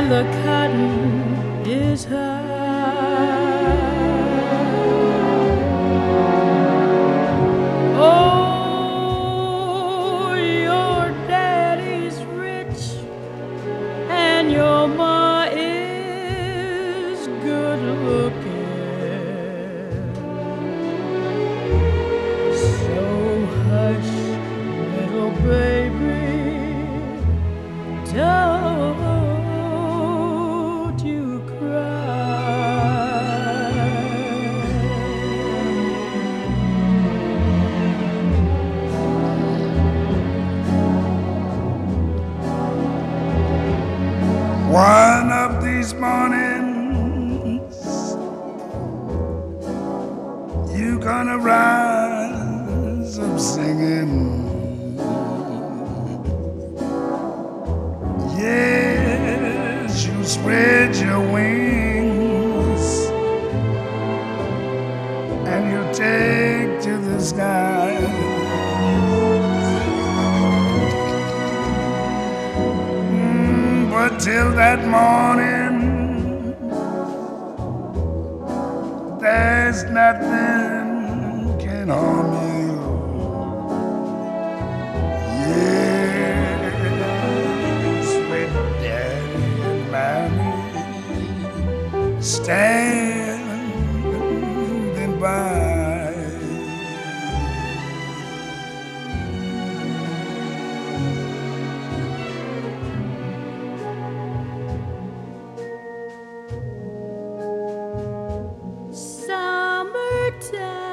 and the cotton is high. Oh, your daddy's rich and your ma is good looking. So hush, little baby, don't you cry. One of these mornings you gonna rise up singing. Yes, you spread your wings and you take to the sky. But till that morning, there's nothing can harm you. Yes, with Daddy and Mommy standing by. Summertime